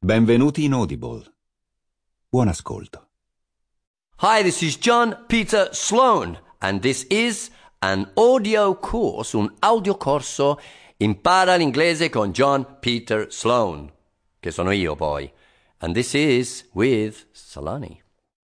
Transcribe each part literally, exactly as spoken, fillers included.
Benvenuti in Audible. Buon ascolto. Hi, this is John Peter Sloan, and this is an audio course, un audiocorso Impara l'inglese con John Peter Sloan, che sono io poi. And this is with Salani.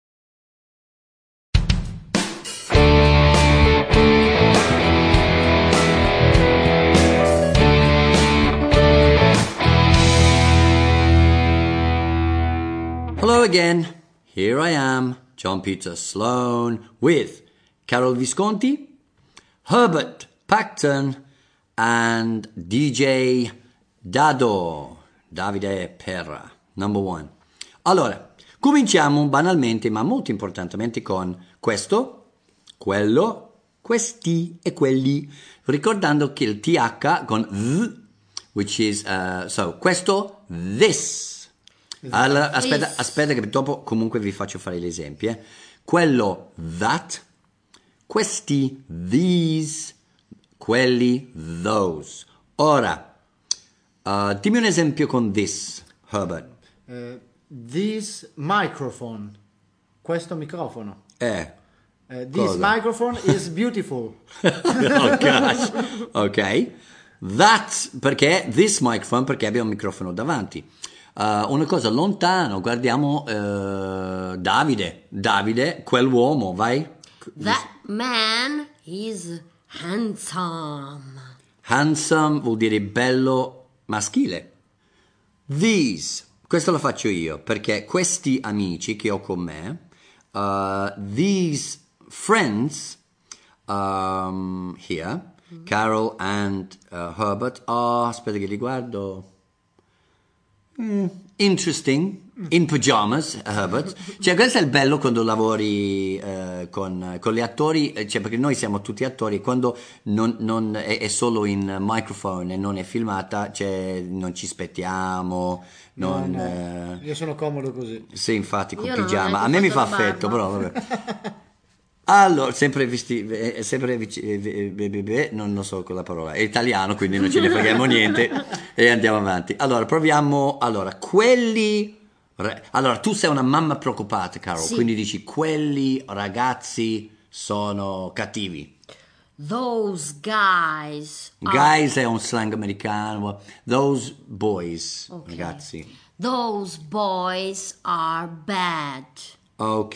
Hello again. Here I am, John Peter Sloan, with Carol Visconti, Herbert Pacton, and D J Dado, Davide Perra, number one. Allora, cominciamo banalmente, ma molto importantemente, con questo, quello, questi e quelli, ricordando che il T H con V, which is, uh, so, questo, this. Allora, aspetta, aspetta che dopo comunque vi faccio fare gli esempi, eh. Quello, that, questi, these, quelli, those. Ora, uh, dimmi un esempio con this, Herbert. Uh, this microphone. Questo microfono. Eh. Uh, this cosa? microphone is beautiful. Oh gosh. Ok. That, perché, this microphone, perché abbiamo un microfono davanti. Uh, una cosa lontano, guardiamo uh, Davide. Davide, quell'uomo, vai. That man is handsome. Handsome vuol dire bello maschile. These, questo lo faccio io, perché questi amici che ho con me, uh, these friends um, here, mm-hmm. Carol and uh, Herbert, oh, aspetta che li guardo. Mm, interesting, in pajamas, Herbert. Cioè, questo è il bello quando lavori eh, con, con gli attori, cioè, perché noi siamo tutti attori, quando non, non è, è solo in microphone e non è filmata, cioè, non ci spettiamo. Non, no, no. Eh... Io sono comodo così. Sì, infatti, con Io pigiama. A me mi fa affetto, però vabbè. Allora, sempre visti, eh, sempre vici, eh, eh, non lo so con la parola, è italiano, quindi non ce ne freghiamo niente e andiamo avanti. Allora, proviamo, allora, quelli, allora, tu sei una mamma preoccupata, Carol, sì. Quindi dici, quelli ragazzi sono cattivi. Those guys. Guys are... è un slang americano, those boys, okay. Ragazzi. Those boys are bad. Ok,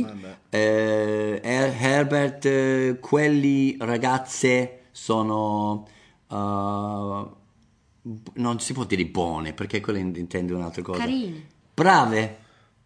eh, Herbert, eh, quelli ragazze sono, uh, non si può dire buone, perché quello intende un'altra cosa. Carine. Brave.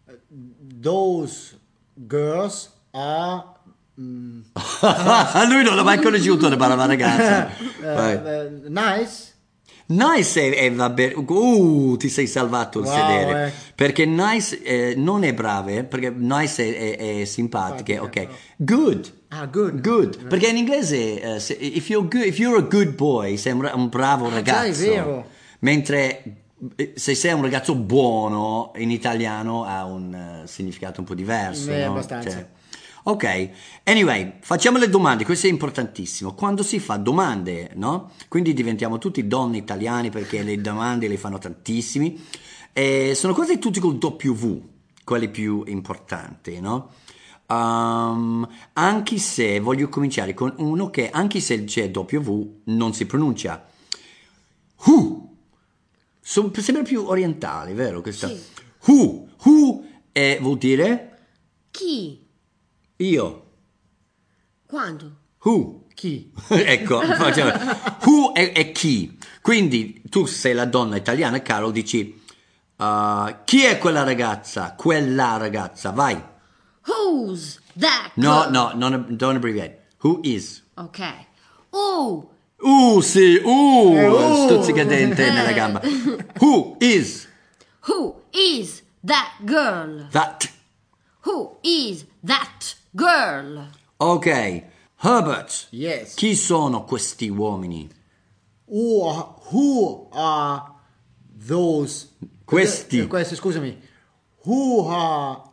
Those girls are... Mm, lui non l'ha mai conosciuto una brava ragazza. uh, uh, nice. Nice è, è vabbè, uh, ti sei salvato il wow, sedere, eh. perché nice eh, non è brave, perché nice è, è, è simpatica, ok. Good. Ah, good. Good. Perché in inglese, uh, se, if, you're good, if you're a good boy, sei un, un bravo ah, ragazzo. Già, è vero. Mentre se sei un ragazzo buono, in italiano ha un uh, significato un po' diverso. Eh, no? abbastanza. Cioè, ok, anyway, facciamo le domande, questo è importantissimo. Quando si fa domande, no? Quindi diventiamo tutti donne italiani perché le domande le fanno tantissimi. E sono cose tutte col W, quelle più importanti, no? Um, anche se voglio cominciare con uno che, anche se c'è W, non si pronuncia. Who? So, sembra più orientale, vero? Questa? Sì. Who? Who eh, vuol dire? Chi? Io. Quando? Who? Chi? Ecco, facciamo. Who è, è chi. Quindi tu sei la donna italiana, Carol, dici uh, chi è quella ragazza? Quella ragazza, vai. Who's that No, girl? no, non, don't abbreviate. Who is? Ok. Oh. Uh, sì, uh, eh, uh. stuzzicadente nella gamba. Who is? Who is that girl? That. Who is that girl? Ok, Herbert. Yes. Chi sono questi uomini? Who, who are those... Questi. Eh, questi, scusami. Who are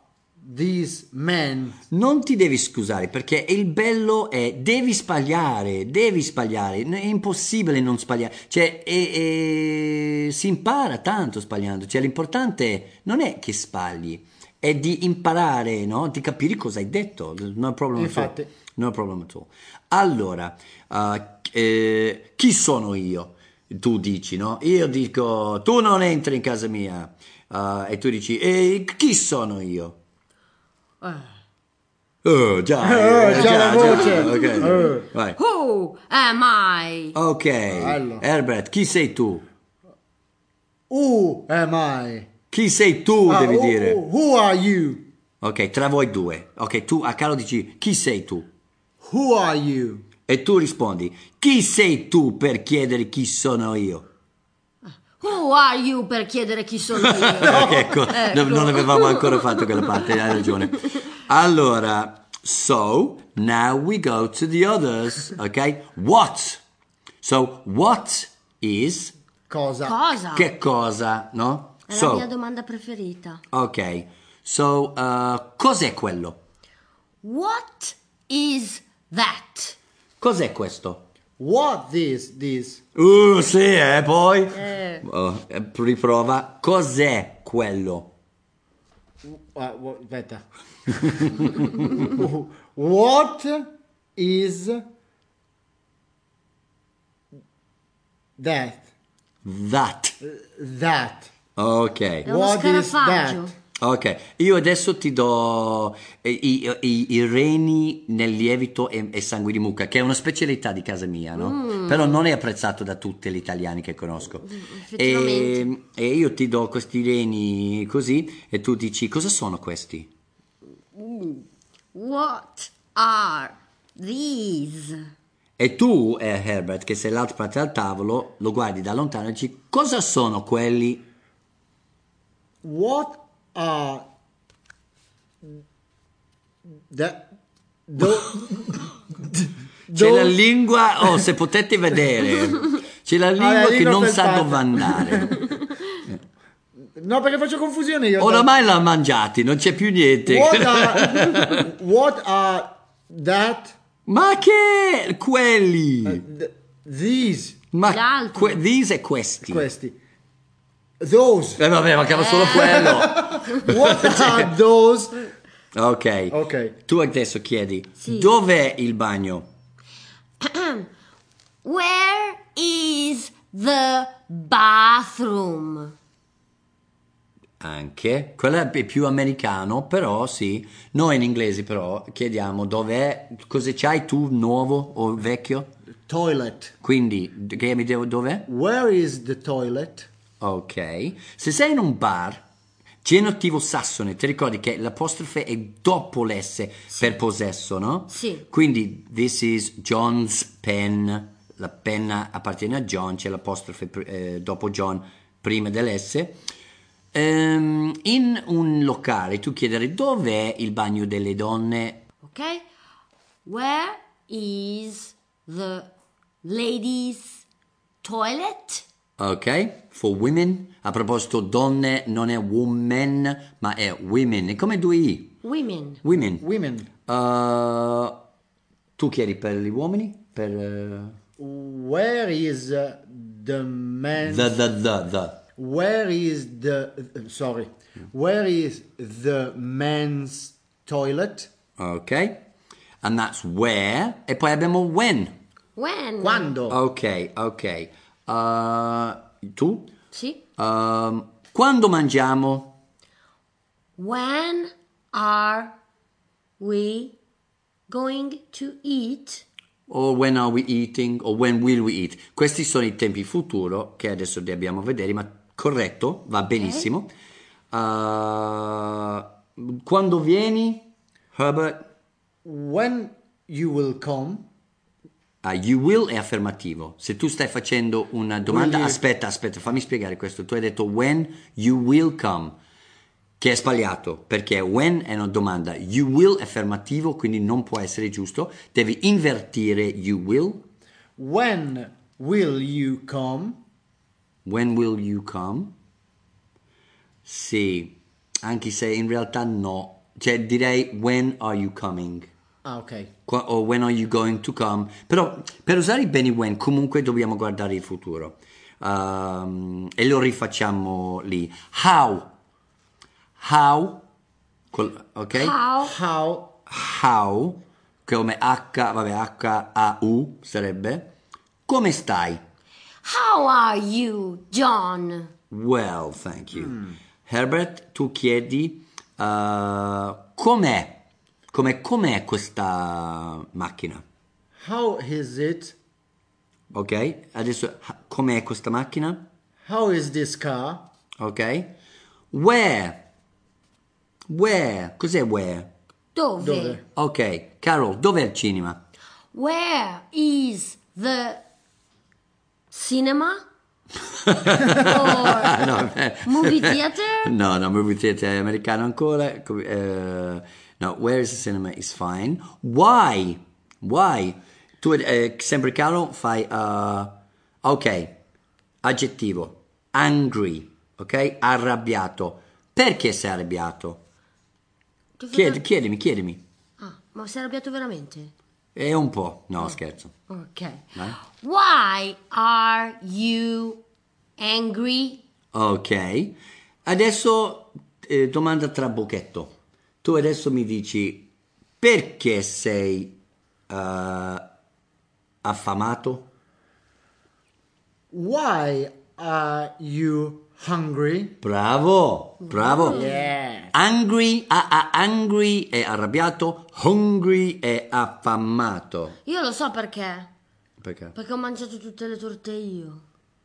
these men? Non ti devi scusare perché il bello è devi sbagliare, devi sbagliare, è impossibile non sbagliare, cioè e, e, si impara tanto sbagliando, cioè l'importante non è che sbagli, è di imparare, no? Di capire cosa hai detto, no problem at all. Infatti. No problem at all. Allora, uh, eh, chi sono io? Tu dici, no? Io dico, tu non entri in casa mia, uh, e tu dici, e chi sono io? Oh, già, Eh, eh, già la voce. ok. Eh. Vai. Who am I? Ok, Bello. Herbert, chi sei tu? Who am I? Chi sei tu, Ah, devi who, dire. who- who are you? Ok, tra voi due. Ok, tu a Carlo dici, chi sei tu? Who are you? E tu rispondi, chi sei tu per chiedere chi sono io? Who are you per chiedere chi sono io? ecco, Ecco. no- non avevamo ancora fatto quella parte, hai ragione. Allora, so, now we go to the others, ok? What? So, what is, Cosa? Cosa? che cosa, no? È la So, mia domanda preferita. ok, so, uh, cos'è quello? What is that? Cos'è questo? What this? This? Uh, sì, eh, poi? Eh. Oh, eh, riprova, cos'è quello? Ah, wo- aspetta. What is that? That. That. Ok. È uno What is scarafaggio. that? Ok, io adesso ti do eh, i, i- i reni nel lievito e, e sangue di mucca, che è una specialità di casa mia, no? Però non è apprezzato da tutti gli italiani che conosco. effettivamente. E, e io ti do questi reni così e tu dici cosa sono questi? What are these? E tu, eh, Herbert, che sei l'altra parte del tavolo, lo guardi da lontano e dici cosa sono quelli? What are that? Do- C'è la those- lingua, oh, se potete vedere, c'è la lingua la che lingua non sa felpata. dove andare. No, perché faccio confusione io. Oramai l'ha mangiati, non c'è più niente. What are, what are that? Ma che quelli? th- these? Ma Gli altri. que- these e questi. Questi. Those. Eh vabbè, mancava solo quello. What are those? Ok. Ok. Tu adesso chiedi, Sì. dov'è il bagno? Where is the bathroom? Anche. Quello è più americano, però sì. Noi in inglese però chiediamo dov'è, cosa c'hai tu nuovo o vecchio? Toilet. Quindi, che mi devo, dov'è? Where is the toilet? Ok. Se sei in un bar, genitivo sassone, ti ricordi che l'apostrofe è dopo l'S per possesso, no? Sì. Quindi, this is John's pen. La penna appartiene a John, c'è l'apostrofe eh, dopo John prima dell'S. Ehm, in un locale tu chiederai dov'è il bagno delle donne? Ok? Where is the ladies' toilet? Ok, for women. A proposito, donne non è woman, ma è women. È come due i. Women. Women. Women. Uh, tu chiedi per gli uomini? Per uh, Where is uh, the man? the, the, the, the. Where is the? uh, sorry. Where is the men's toilet? Ok. And that's where. E poi abbiamo when. When? Quando? Ok, ok. Uh, tu? Sì. Um, quando mangiamo? When are we going to eat? O when are we eating? O when will we eat? Questi sono i tempi futuro che adesso dobbiamo vedere, ma corretto, va benissimo. Uh, quando vieni, Herbert? When you will come? Ah, you will è affermativo. Se tu stai facendo una domanda, Will you- aspetta, aspetta, fammi spiegare questo. Tu hai detto when you will come, che è sbagliato, perché when è una domanda, you will è affermativo, quindi non può essere giusto. Devi invertire you will. When will you come? When will you come? Sì, anche se in realtà no. cioè direi when are you coming? Ah, ok. Qua- o when are you going to come? Però per usare i beni when comunque dobbiamo guardare il futuro. Um, e lo rifacciamo lì. How? How? Col- ok? How? How? How? Come H, vabbè, H A U sarebbe. Come stai? How are you, John? Well, thank you. Herbert, tu chiedi uh, com'è? Com'è, com'è questa macchina? How is it? Ok? Adesso ha- com'è questa macchina? How is this car? Ok? Where? Where? Cos'è where? Dove? Dove? Ok, Carol, dov'è il cinema? Where is the cinema? Or No, eh, movie theater? no, no, movie theater è americano ancora. Com- eh, no, where is the cinema is fine. Why? Why? Tu, eh, sempre Carol, fai... uh, ok, aggettivo. Angry, ok? Arrabbiato. Perché sei arrabbiato? Ti ho Chiedi, fatto- chiedimi, chiedimi. Ah, ma sei arrabbiato veramente? È un po'. No, scherzo. Ok. Dai. Why are you angry? Ok. Adesso eh, domanda tra bocchetto. Tu adesso mi dici perché sei eh, affamato? Why are you hungry? Bravo, bravo. Yeah. Angry, a, a, angry è arrabbiato, hungry è affamato. Io lo so perché. Perché? Perché ho mangiato tutte le torte io.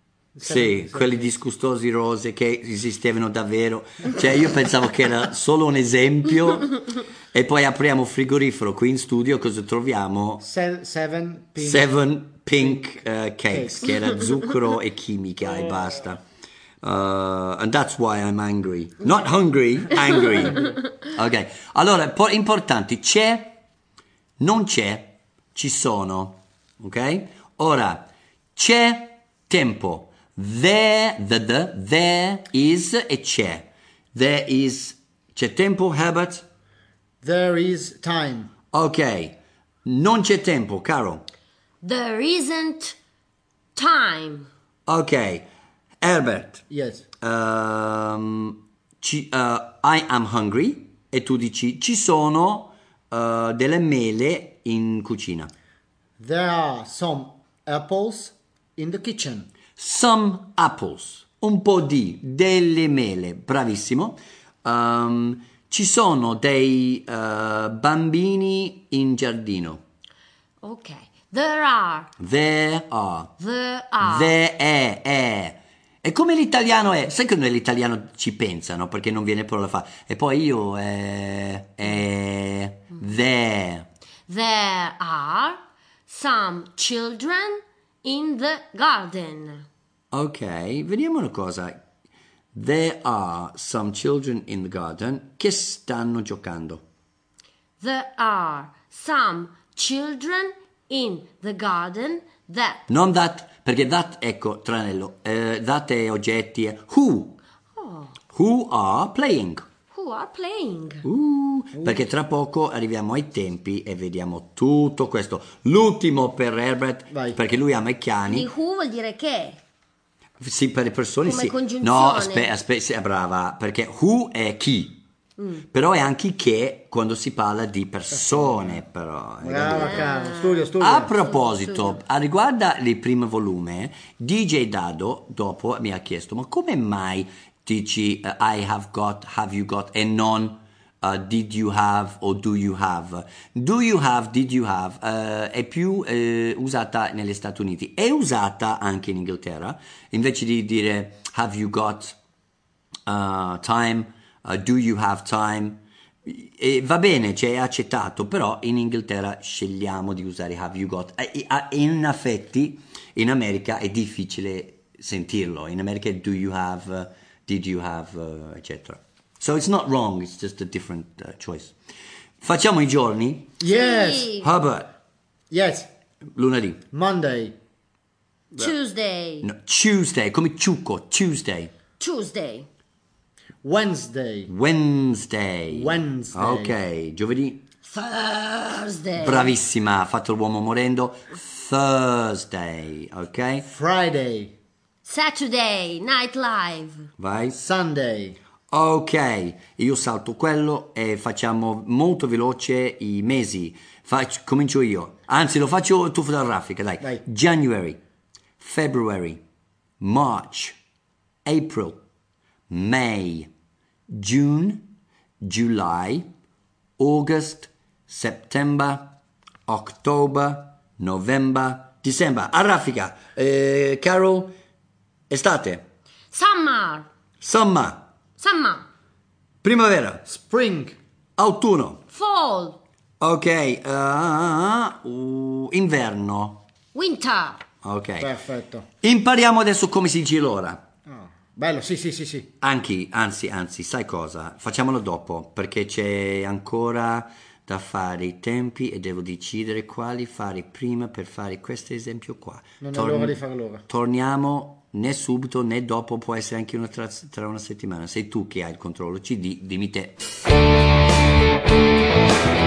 Sì, quelli disgustosi rose che esistevano davvero. Cioè io pensavo che era solo un esempio e poi apriamo frigorifero qui in studio, cosa troviamo? Se- seven pink. Seven pink uh, cakes, Cakes. che era zucchero e chimica e basta. Uh, and that's why I'm angry. Not hungry, angry. Ok, allora, po- importanti, c'è, non c'è, ci sono. Ok? Ora, c'è tempo. There, the, the, there is e c'è. There is, c'è tempo, Herbert? There is time. Ok, non c'è tempo, Carol. There isn't time. Ok, Herbert. Yes. Ehm, ci- uh, I am hungry e tu dici ci sono uh, delle mele in cucina. There are some apples in the kitchen. Some apples, un po' di, delle mele, bravissimo. Um, ci sono dei uh, bambini in giardino. Ok. There are. There are. There are. There è, è. E come l'italiano è? Sai che noi l'italiano ci pensa, no? Perché non viene parola fa. E poi io è, è there. There are some children in the garden. Ok, vediamo una cosa. There are some children in the garden che stanno giocando. There are some children in the garden that. Non that, perché that, ecco, tranello, eh, that è oggetti, è who. Who are playing. Who are playing. Uh, perché tra poco arriviamo ai tempi e vediamo tutto questo. L'ultimo per Herbert, Vai. perché lui ama i cani. Di who vuol dire che. Sì, per le persone Come sì. congiunzione. No, aspetta, aspetta, brava, perché who è chi. Però è anche che quando si parla di persone, però. hai Brava, capito? caro. Studio, studio. A proposito, a riguardo il primo volume, D J Dado dopo mi ha chiesto, ma come mai dici uh, I have got, have you got e non uh, did you have o do you have? Do you have, did you have uh, è più uh, usata negli Stati Uniti, è usata anche in Inghilterra, invece di dire have you got uh, time, uh, do you have time? E va bene, cioè è accettato, però in Inghilterra scegliamo di usare have you got. E, e, in effetti in America è difficile sentirlo. In America è do you have, uh, did you have, uh, eccetera. So it's not wrong, it's just a different uh, choice. Facciamo i giorni. Yes. Sì. Herbert, Yes. lunedì. Monday. Tuesday. No, Tuesday, come ciucco, Tuesday. Tuesday. Wednesday. Wednesday. Wednesday. Ok, giovedì. Thursday. Bravissima, ha fatto l'uomo morendo. Thursday, ok? Friday. Saturday, Night Live. Vai. Sunday. Ok, io salto quello e facciamo molto veloce i mesi. Faccio, comincio io. Anzi, lo faccio tu fotografica, dai. Vai. January, February, March, April, May, June, July, August, September, October, November, December. A raffica. Eh, Carol, estate. Summer. Summer. Summer. Primavera. Spring. Autunno. Fall. Ok. uh, uh, inverno. Winter. Ok. Perfetto. Impariamo adesso come si dice l'ora. Ah, bello, sì, sì, sì, sì. Anche, anzi, anzi, sai cosa? Facciamolo dopo, perché c'è ancora da fare i tempi e devo decidere quali fare prima per fare questo esempio qua. Non è Torn- l'ora di fare l'ora. Torniamo né subito né dopo, può essere anche una tra, tra una settimana. Sei tu che hai il controllo, ci di, dimmi te.